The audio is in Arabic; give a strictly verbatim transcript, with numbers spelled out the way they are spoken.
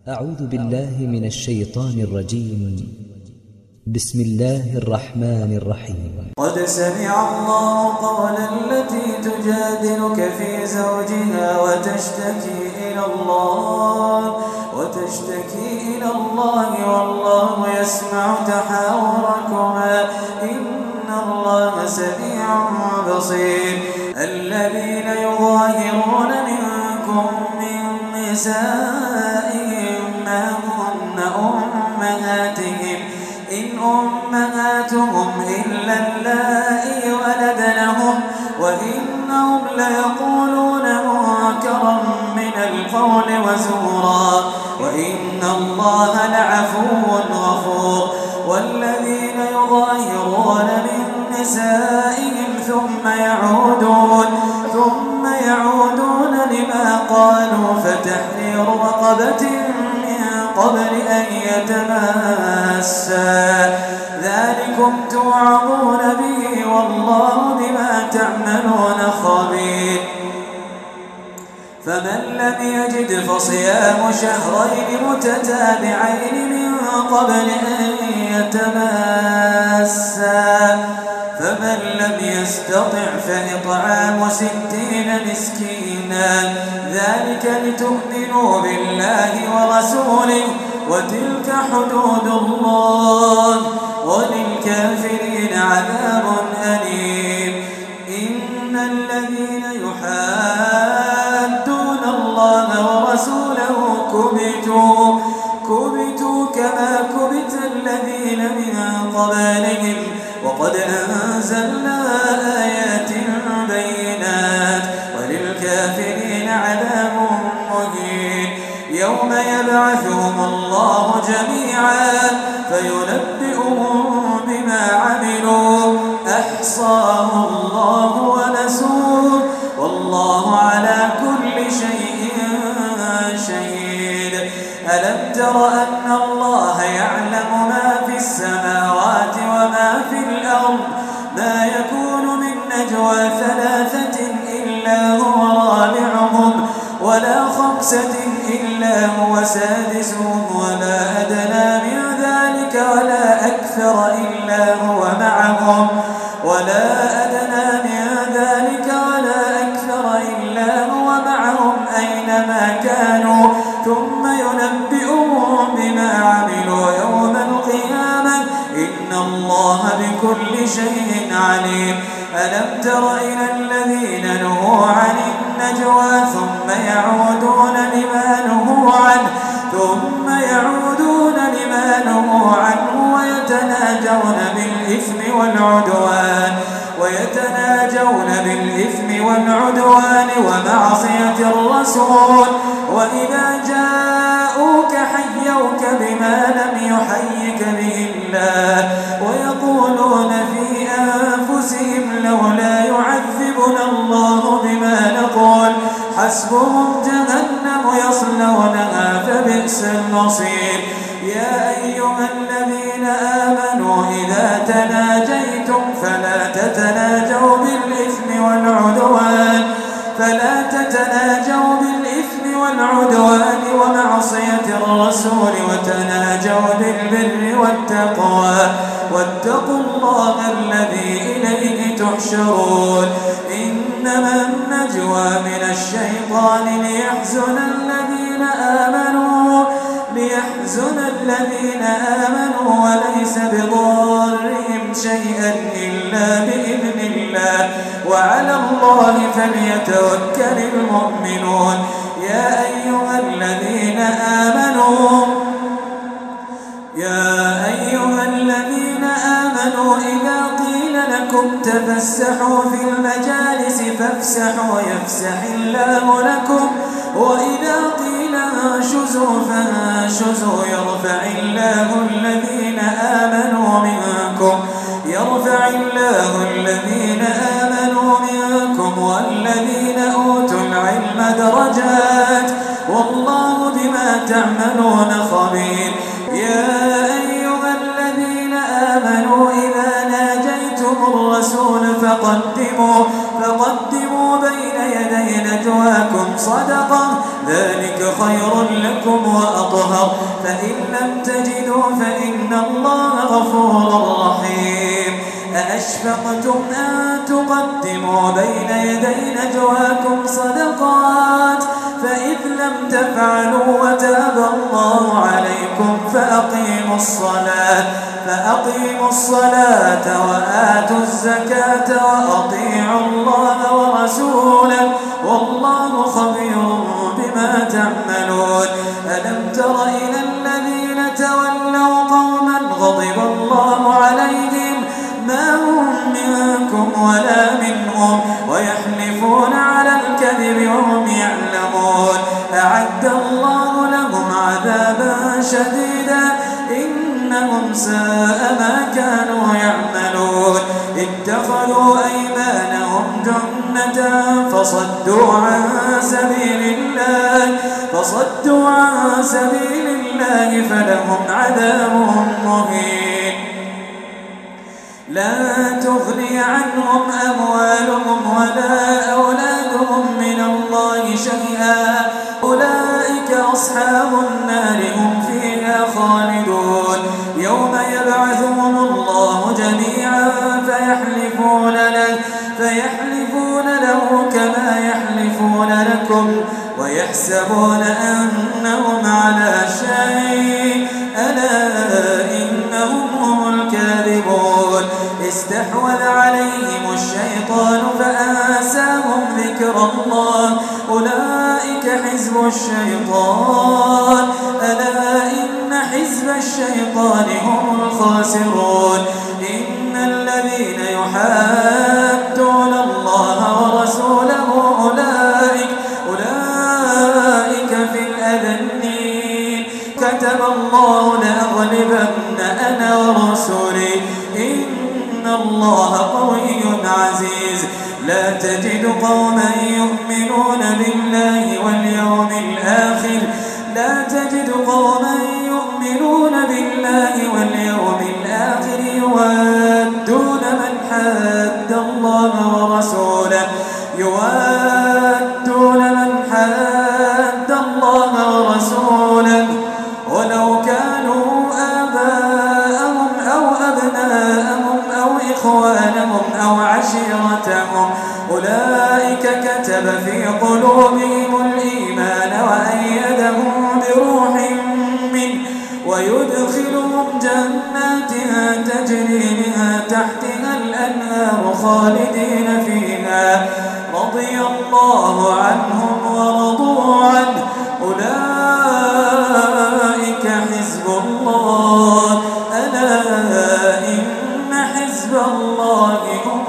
أعوذ بالله من الشيطان الرجيم. بسم الله الرحمن الرحيم. قد سمع الله قول التي تجادلك في زوجها وتشتكي إلى الله وتشتكي إلى الله والله يسمع تحاوركما إن الله سميع بصير. الذين يظاهرون منكم من نسائهم ما هن أمهاتهم إن أمهاتهم إلا اللائي ولدنهم وإنهم ليقولون منكرا من القول وزورا وإن الله لعفو غفور. والذين يظاهرون من نسائهم ثم يعودون ثم يعودون لما قالوا فتحرير رقبة قبل أن يتماسا ذلكم توعظون به والله بما تعملون خبير. فمن لم يجد فصيام شهرين متتابعين من قبل أن يتماسا فمن لم يستطع فإطعام ستين مسكينا ذلك لتؤمنوا بالله ورسوله وتلك حدود الله وللكافرين عذاب أليم. إن الذين يحادون الله ورسوله كبتوا كبتوا كما كبت الذين من قبلهم وقد أنزلنا آيات بينات وللكافرين عذاب مهين. يوم يبعثهم الله جميعا فينبئهم بما عملوا أحصاه الله ونسوه والله على كل شيء شهيد. ألم تر أن الله يعلم ما في السماوات وما في الأرض ما يكون من نجوى ثلاثة إلا هو رابعهم ولا خمسة إلا هو سادسهم ولا أدنى من ذلك ولا أكثر إلا هو معهم ولا أدنى من ذلك ولا أكثر إلا هو معهم أينما كانوا ثم ينبئهم بما عملوا يوم القيامة إن الله بكل شيء عليم. ألم تر إلى الذين نهوا عن النجوى ثم يعودون لما نهوا عنه ثم يعودون لما نهوا عنه ويتناجون بالإثم والعدوان ويتناجون بالإثم والعدوان ومعصية الرسول وإذا جاءوك حيوك بما لم يحيك به الله ويقولون في أنفسهم لولا يعذبنا الله بما نقول حسبهم جهنم يصلونها فبئس المصير. يا أيها الذين آمنوا إذا تناجيتم فلا تتناجوا بالإثم والعدوان فلا تتناجوا بالإثم والعدوان ومعصية الرسول وتناجوا بالبر والتقوى واتقوا الله الذي إليه تحشرون. إنما النجوى من الشيطان ليحزن الذين آمنوا ليحزن الذين آمنوا وليس بضارهم شيئا إلا بإذن الله وعلى الله فليتوكل المؤمنون. يا أيها الذين آمنوا يا أيها الذين آمنوا إذا قيل لكم تفسحوا في المجالس فافسحوا يفسح الله لكم وإذا قيل انشزوا فانشزوا يرفع الله الذين آمنوا منكم يرفع الله الذين آمنوا منكم والذين أوتوا العلم درجات والله بما تعملون خبير. يا أيها الذين آمنوا إذا ناجيتم الرسول فقدموا فقدموا بين يدي نجواكم صدقة ذلك خير لكم وأطهر فإن لم تجدوا فإن الله غفور رحيم أأشفقتم أن تقدموا بين يدي نجواكم صدقات فإذ لم تفعلوا وتاب الله عليكم فأقيموا الصلاة فأقيموا الصلاة وآتوا الزكاة وأطيعوا الله ورسوله والله خبير بما تعملون ألم تر إلى الذين تولوا قوما غضب الله عليهم ما هم منكم ولا منهم ويحلفون على الكذب وهم يعلمون أعد الله لهم عذابا شديدا إنهم ساء ما كانوا يعملون اتخذوا أيمانهم جنة فصدوا عن سبيل الله فصدوا عن سبيل الله فلهم عذاب مهين لن تغني عنهم أموالهم ولا أولادهم من الله شيئا أولئك أصحاب النار هم فيها خالدون يوم يبعثهم الله جميعا فيحلفون له فيحلفون له كما يحلفون لكم ويحسبون أنهم على شيء ألا إنهم هم الكاذبون استحوذ عليهم الشيطان فأنساهم ذكر الله أولئك حزب الشيطان ألا إن حزب الشيطان هم الخاسرون إن الذين يحادون الله ورسوله أولئك أولئك في الأذنين كتب الله لأغلبن أنا ورسولي إن الله قوي عزيز لا تجد قوما يؤمنون بالله واليوم الآخر لا تجد قوما يؤمنون بالله واليوم الآخر يوادون من حاد الله ورسوله يوادون من حاد الله ورسوله ولو كانوا آباءهم أو أبناءهم أو إخوانهم أو عشيرتهم أولئك كتب في قلوبهم الإيمان وأيدهم بروح منه ويدخلهم جنات تجري من تحتها الأنهار خالدين فيها رضي الله عنهم ورضوا عنه أولئك حزب الله ألا إن حزب الله هم